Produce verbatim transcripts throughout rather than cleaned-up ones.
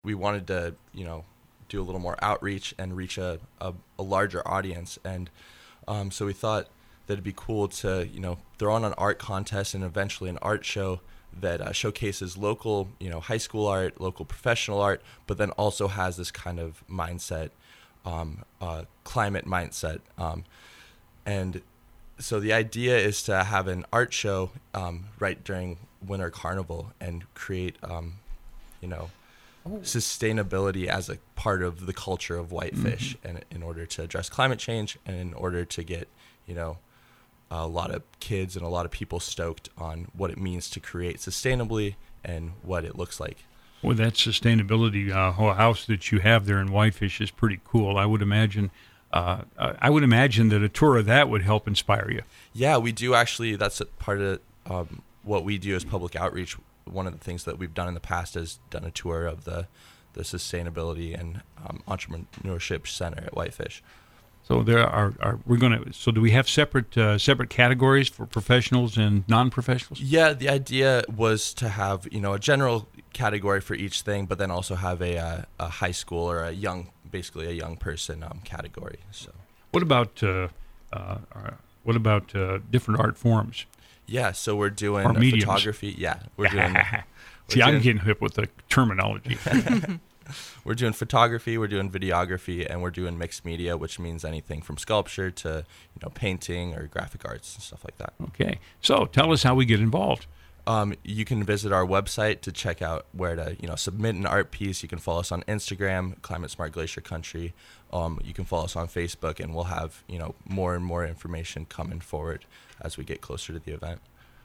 we wanted to, you know, do a little more outreach and reach a, a, a larger audience. And um, so we thought that it'd be cool to, you know, throw on an art contest and eventually an art show that uh, showcases local, you know, high school art, local professional art, but then also has this kind of mindset, um, uh, climate mindset. Um, and so the idea is to have an art show um, right during Winter Carnival and create, um, you know, oh. sustainability as a part of the culture of Whitefish, mm-hmm. and in order to address climate change and in order to get, you know, a lot of kids and a lot of people stoked on what it means to create sustainably and what it looks like. Well, that sustainability uh, house that you have there in Whitefish is pretty cool. I would imagine uh, I would imagine that a tour of that would help inspire you. Yeah, we do actually. That's a part of um, what we do as public outreach. One of the things that we've done in the past is done a tour of the, the Sustainability and um, Entrepreneurship Center at Whitefish. So there are, are we're going to. So do we have separate uh, separate categories for professionals and non-professionals? Yeah, the idea was to have, you know, a general category for each thing, but then also have a uh, a high school or a young, basically a young person um, category. So what about uh, uh, what about uh, different art forms? Yeah, so we're doing or mediums. photography. Yeah, we're doing. we're See, doing, I'm getting hip with the terminology. We're doing photography, we're doing videography, and we're doing mixed media, which means anything from sculpture to, you know, painting or graphic arts and stuff like that. Okay. So tell us how we get involved. Um, you can visit our website to check out where to, you know, submit an art piece. You can follow us on Instagram, Climate Smart Glacier Country. Um, you can follow us on Facebook, and we'll have, you know, more and more information coming forward as we get closer to the event.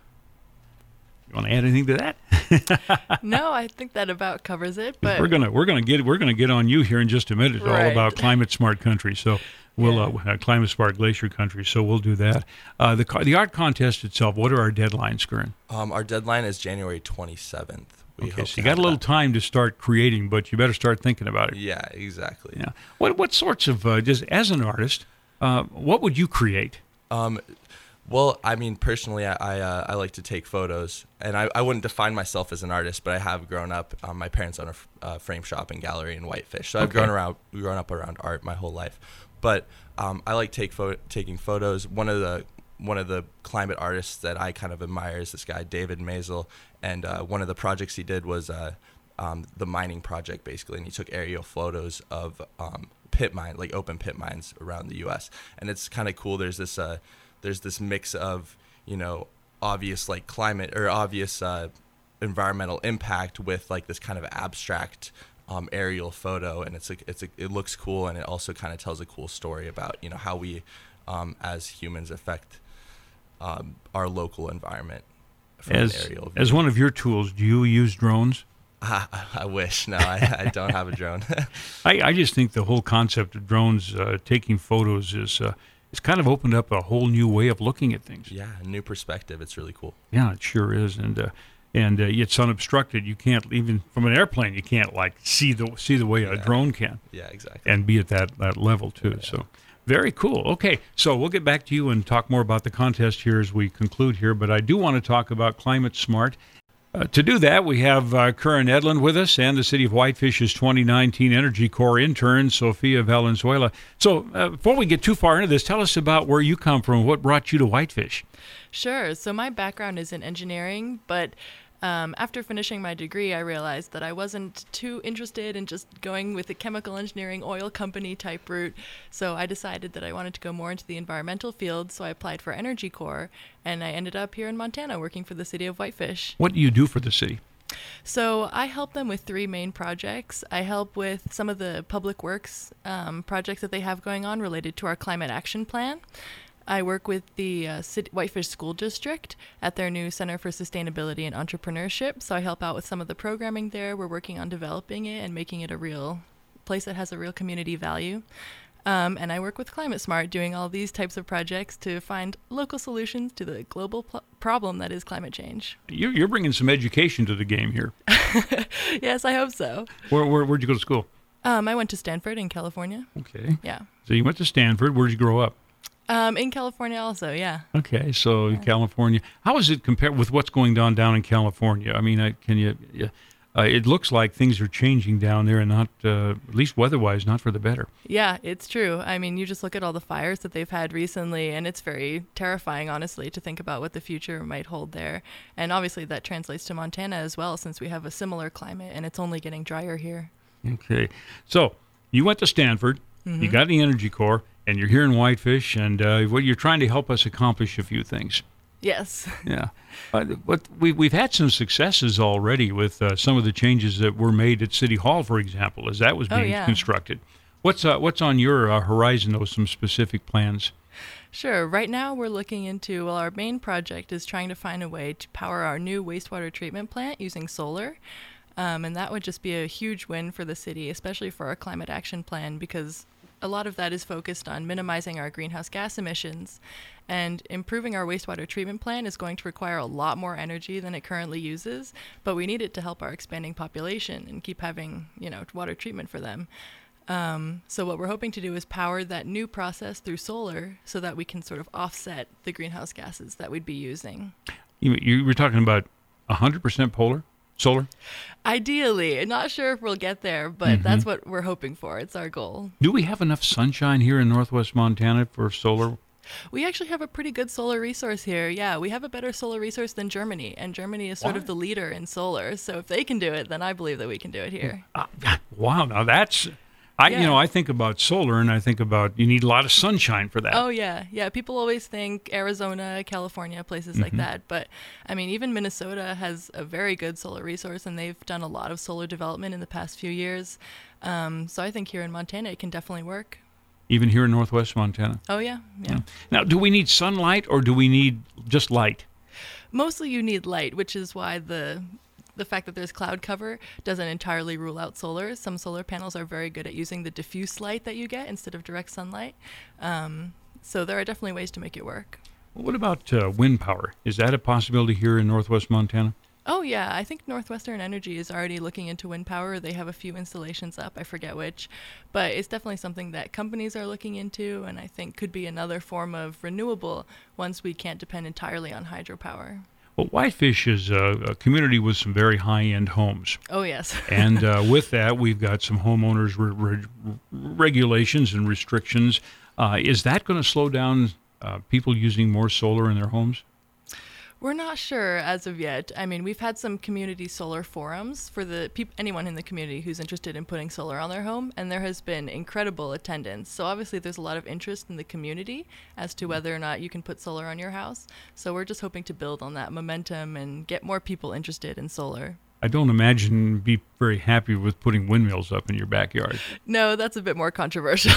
You want to add anything to that? No, I think that about covers it. But we're gonna we're gonna get we're gonna get on you here in just a minute. Right. All about Climate Smart Country. So we'll yeah. uh, Climate Smart Glacier Country. So we'll do that. Uh, the the art contest itself. What are our deadlines, Curran? Um, our deadline is January twenty-seventh. We okay, hope so you got a little that. time to start creating, but you better start thinking about it. Yeah, exactly. Yeah. What what sorts of uh, just as an artist, uh, what would you create? Um. Well, I mean, personally, I I, uh, I like to take photos, and I, I wouldn't define myself as an artist, but I have grown up. Um, my parents own a f- uh, frame shop and gallery in Whitefish, so I've okay. grown around, grown up around art my whole life. But um, I like take pho- taking photos. One of the one of the climate artists that I kind of admire is this guy David Maisel, and uh, one of the projects he did was uh, um, the mining project, basically, and he took aerial photos of um, pit mine, like open pit mines around the U S, and it's kind of cool. There's this. Uh, There's this mix of, you know, obvious like climate or obvious uh, environmental impact with like this kind of abstract um, aerial photo, and it's a, it's a, it looks cool, and it also kind of tells a cool story about, you know, how we um, as humans affect um, our local environment from as, an aerial view. As one of your tools, do you use drones? I, I wish. No, I, I don't have a drone. I, I just think the whole concept of drones uh, taking photos is. Uh, It's kind of opened up a whole new way of looking at things. Yeah, a new perspective. It's really cool. Yeah, it sure is, and uh, and uh, it's unobstructed. You can't even from an airplane. You can't like see the see the way yeah. a drone can. Yeah, exactly. And be at that, that level too. Yeah. So very cool. Okay, so we'll get back to you and talk more about the contest here as we conclude here. But I do want to talk about Climate Smart. Uh, to do that, we have uh, Curran Edlund with us and the City of Whitefish's twenty nineteen Energy Corps intern, Sofia Valenzuela. So uh, before we get too far into this, tell us about where you come from, what brought you to Whitefish. Sure. So my background is in engineering, but um, after finishing my degree, I realized that I wasn't too interested in just going with the chemical engineering oil company type route. So I decided that I wanted to go more into the environmental field, so I applied for Energy Corps, and I ended up here in Montana working for the City of Whitefish. What do you do for the city? So I help them with three main projects. I help with some of the public works um, projects that they have going on related to our climate action plan. I work with the uh, City, Whitefish School District at their new Center for Sustainability and Entrepreneurship. So I help out with some of the programming there. We're working on developing it and making it a real place that has a real community value. Um, and I work with Climate Smart, doing all these types of projects to find local solutions to the global pl- problem that is climate change. You're, you're bringing some education to the game here. Yes, I hope so. Where, where, where'd you go to school? Um, I went to Stanford in California. Okay. Yeah. So you went to Stanford. Where'd you grow up? Um, in California also, yeah. Okay, so yeah. California. How is it compared with what's going on down in California? I mean, I, can you, uh, it looks like things are changing down there, and not, uh, at least weather-wise, not for the better. Yeah, it's true. I mean, you just look at all the fires that they've had recently, and it's very terrifying, honestly, to think about what the future might hold there. And obviously that translates to Montana as well, since we have a similar climate, and it's only getting drier here. Okay. So you went to Stanford, Mm-hmm. you got the Energy Corps, and you're here in Whitefish, and uh, what you're trying to help us accomplish a few things. Yes. Yeah. Uh, but we, we've had some successes already with uh, some of the changes that were made at City Hall, for example, as that was Oh, being yeah. constructed. What's uh, what's on your uh, horizon, though, some specific plans? Sure. Right now we're looking into, well, our main project is trying to find a way to power our new wastewater treatment plant using solar. Um, and that would just be a huge win for the city, especially for our climate action plan, because a lot of that is focused on minimizing our greenhouse gas emissions. And improving our wastewater treatment plant is going to require a lot more energy than it currently uses, but we need it to help our expanding population and keep having, you know, water treatment for them. Um, so what we're hoping to do is power that new process through solar so that we can sort of offset the greenhouse gases that we'd be using. You, you were talking about one hundred percent polar? Solar? Ideally, not sure if we'll get there, but Mm-hmm. that's what we're hoping for. It's our goal. Do we have enough sunshine here in northwest Montana for solar? We actually have a pretty good solar resource here. Yeah, we have a better solar resource than Germany, and Germany is sort Why? of the leader in solar. So if they can do it, then I believe that we can do it here. Uh, wow, now that's... I, Yeah. You know, I think about solar, and I think about you need a lot of sunshine for that. Oh, yeah. Yeah, people always think Arizona, California, places like that. But, I mean, even Minnesota has a very good solar resource, and they've done a lot of solar development in the past few years. Um, so I think here in Montana, it can definitely work. Even here in northwest Montana. Oh, yeah. Yeah. Now, do we need sunlight, or do we need just light? Mostly you need light, which is why the the fact that there's cloud cover doesn't entirely rule out solar. Some solar panels are very good at using the diffuse light that you get instead of direct sunlight. Um, so there are definitely ways to make it work. What about uh, wind power? Is that a possibility here in northwest Montana? Oh, yeah. I think Northwestern Energy is already looking into wind power. They have a few installations up. I forget which. But it's definitely something that companies are looking into, and I think could be another form of renewable once we can't depend entirely on hydropower. Well, Whitefish is a, a community with some very high-end homes. Oh, yes. And uh, with that, we've got some homeowners re- re- regulations and restrictions. Uh, is that going to slow down uh, people using more solar in their homes? We're not sure as of yet. I mean, we've had some community solar forums for the peop- anyone in the community who's interested in putting solar on their home, and there has been incredible attendance. So obviously there's a lot of interest in the community as to whether or not you can put solar on your house. So we're just hoping to build on that momentum and get more people interested in solar. I don't imagine you'd be very happy with putting windmills up in your backyard. No, that's a bit more controversial.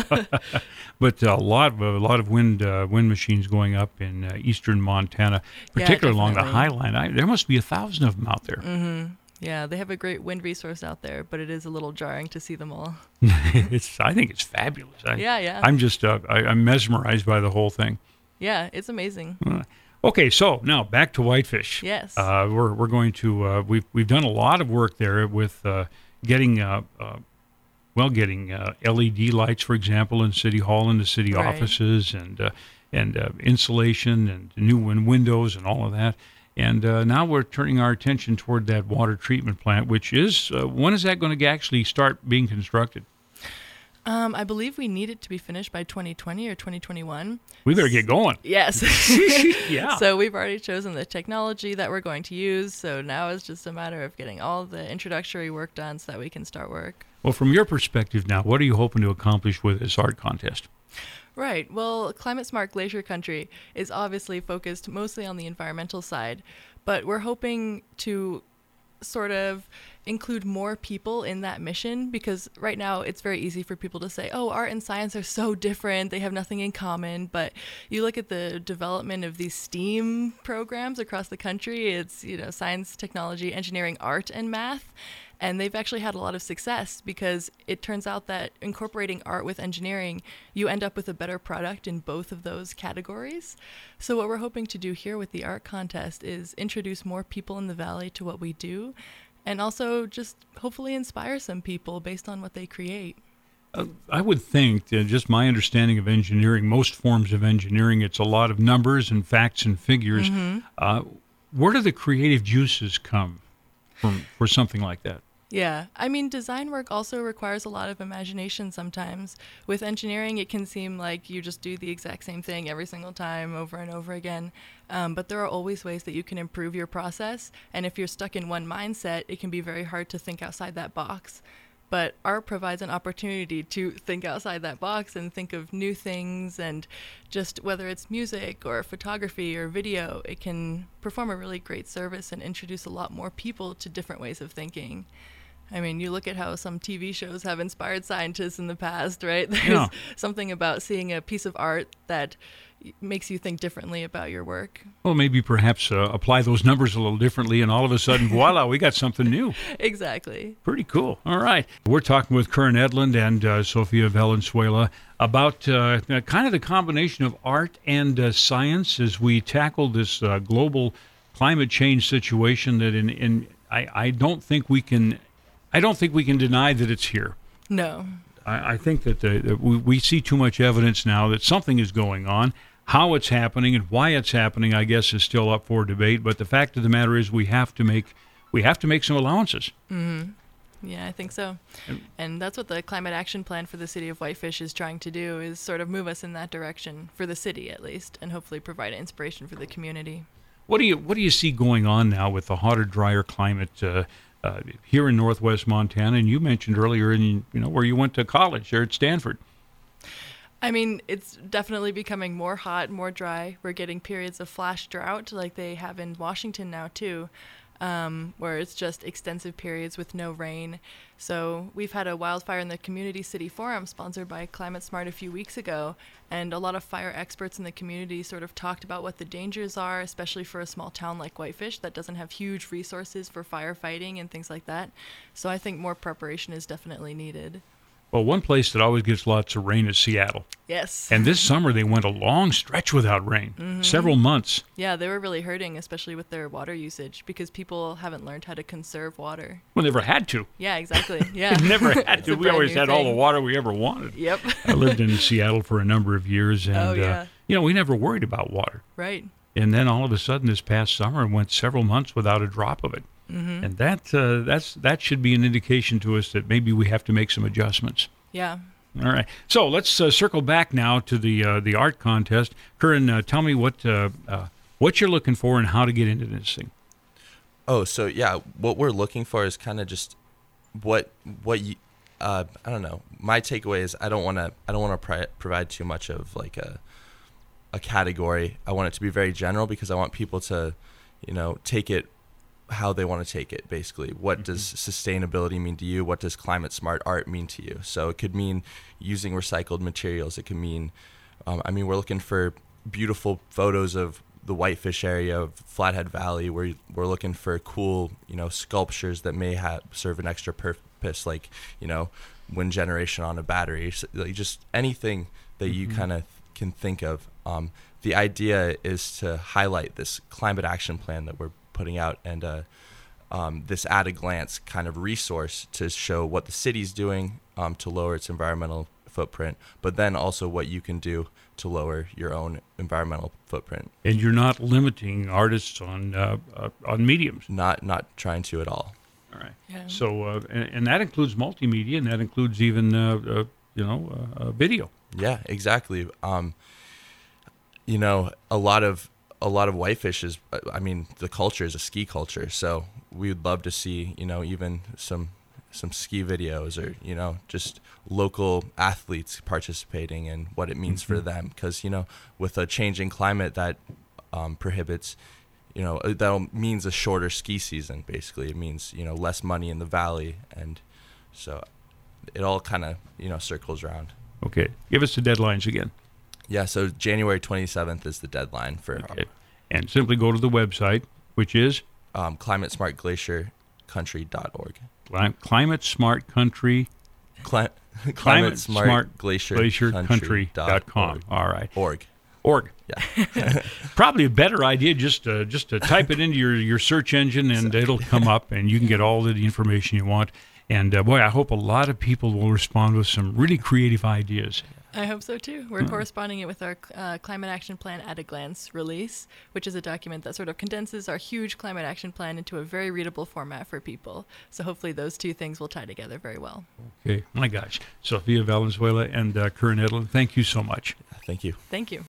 But a lot of a lot of wind uh, wind machines going up in uh, eastern Montana, Yeah, particularly along the definitely. High Line. I, there must be a thousand of them out there. Mm-hmm. Yeah, they have a great wind resource out there, but it is a little jarring to see them all. It's I think it's fabulous. I, Yeah, yeah. I'm just uh, I, I'm mesmerized by the whole thing. Yeah, it's amazing. Uh, Okay, so now back to Whitefish. Yes. Uh, we're we're going to uh, we've we've done a lot of work there with uh, getting uh, uh, well getting uh, L E D lights, for example, in City Hall and the city Right. offices, and uh, and uh, insulation and new win- windows and all of that. And uh, now we're turning our attention toward that water treatment plant, which is uh, when is that going to actually start being constructed? Um, I believe we need it to be finished by twenty twenty or twenty twenty-one. We better get going. Yes. Yeah. So we've already chosen the technology that we're going to use. So now it's just a matter of getting all the introductory work done so that we can start work. Well, from your perspective now, what are you hoping to accomplish with this art contest? Right. Well, Climate Smart Glacier Country is obviously focused mostly on the environmental side, but we're hoping to sort of include more people in that mission, because right now it's very easy for people to say, oh, art and science are so different, they have nothing in common. But you look at the development of these STEAM programs across the country, it's, you know, science, technology, engineering, art, and math. And they've actually had a lot of success because it turns out that incorporating art with engineering, you end up with a better product in both of those categories. So what we're hoping to do here with the art contest is introduce more people in the Valley to what we do, and also just hopefully inspire some people based on what they create. Uh, I would think, uh, just my understanding of engineering, most forms of engineering, it's a lot of numbers and facts and figures. Mm-hmm. Uh, where do the creative juices come? for, for something like that. Yeah, I mean, design work also requires a lot of imagination sometimes. With engineering, it can seem like you just do the exact same thing every single time over and over again. Um, but there are always ways that you can improve your process. And if you're stuck in one mindset, it can be very hard to think outside that box. But art provides an opportunity to think outside that box and think of new things, and just whether it's music or photography or video, it can perform a really great service and introduce a lot more people to different ways of thinking. I mean, you look at how some T V shows have inspired scientists in the past, right? There's yeah. something about seeing a piece of art that makes you think differently about your work. Well, maybe perhaps uh, apply those numbers a little differently, and all of a sudden, voila, we got something new. Exactly. Pretty cool. All right. We're talking with Curran Edlund and uh, Sofia Valenzuela about uh, kind of the combination of art and uh, science as we tackle this uh, global climate change situation that in, in I, I don't think we can I don't think we can deny that it's here. No. I, I think that, the, that we, we see too much evidence now that something is going on. How it's happening and why it's happening, I guess, is still up for debate. But the fact of the matter is, we have to make we have to make some allowances. Mm-hmm. Yeah, I think so. And that's what the Climate Action Plan for the City of Whitefish is trying to do, is sort of move us in that direction, for the city at least, and hopefully provide inspiration for the community. What do you what do you see going on now with the hotter, drier climate uh, uh, here in Northwest Montana? And you mentioned earlier, in you know where you went to college there at Stanford. I mean, it's definitely becoming more hot, more dry. We're getting periods of flash drought like they have in Washington now, too, um, where it's just extensive periods with no rain. So we've had a wildfire in the Community City Forum sponsored by Climate Smart a few weeks ago, and a lot of fire experts in the community sort of talked about what the dangers are, especially for a small town like Whitefish that doesn't have huge resources for firefighting and things like that. So I think more preparation is definitely needed. Well, one place that always gets lots of rain is Seattle. Yes. And this summer they went a long stretch without rain, mm-hmm. several months. Yeah, they were really hurting, especially with their water usage, because people haven't learned how to conserve water. Well, never had to. Yeah, exactly. Yeah. never had to. We always had thing. all the water we ever wanted. Yep. I lived in Seattle for a number of years, and oh, yeah. uh, you know, we never worried about water. Right. And then all of a sudden, this past summer, it went several months without a drop of it. Mm-hmm. And that uh, that's that should be an indication to us that maybe we have to make some adjustments. Yeah. All right. So let's uh, circle back now to the uh, the art contest. Curran, uh, tell me what uh, uh, what you're looking for and how to get into this thing. Oh, so yeah, what we're looking for is kind of just what what you, uh, I don't know. My takeaway is I don't want to I don't want to pri- provide too much of like a a category. I want it to be very general because I want people to, you know, take it how they want to take it, basically. What mm-hmm. does sustainability mean to you? What does climate smart art mean to you? So it could mean using recycled materials. It could mean, um, I mean, we're looking for beautiful photos of the Whitefish area of Flathead Valley. We're, we're looking for cool, you know, sculptures that may have serve an extra purpose, like, you know, wind generation on a battery. So, like, just anything that mm-hmm. you kind of can think of. Um, the idea is to highlight this climate action plan that we're putting out, and uh, um, this at a glance kind of resource to show what the city's doing um, to lower its environmental footprint, but then also what you can do to lower your own environmental footprint. And you're not limiting artists on uh, uh, on mediums. Not not trying to at all. All right. Yeah. So uh, and, and that includes multimedia, and that includes even uh, uh, you know uh, uh, video. Yeah, exactly. Um, you know, a lot of a lot of Whitefish is, I mean, the culture is a ski culture. So we would love to see, you know, even some some ski videos or, you know, just local athletes participating and what it means mm-hmm. for them. Because, you know, with a changing climate that um, prohibits, you know, that means a shorter ski season, basically. It means, you know, less money in the valley. And so it all kind of, you know, circles around. Okay. Give us the deadlines again. Yeah, so January twenty-seventh is the deadline for... Okay. Um, and simply go to the website, which is? Um, climate smart glacier country dot org. Climate Smart Country... Cli- Climate Smart Glacier Country dot com. All right. Org. Org. Yeah. Probably a better idea just to, just to type it into your, your search engine, and it'll come up, and you can get all of the information you want. And, uh, boy, I hope a lot of people will respond with some really creative ideas. I hope so too. We're corresponding it with our uh, Climate Action Plan at a Glance release, which is a document that sort of condenses our huge climate action plan into a very readable format for people. So hopefully those two things will tie together very well. Okay, my gosh. Sophia Valenzuela and uh, Curran Edlin, thank you so much. Thank you. Thank you.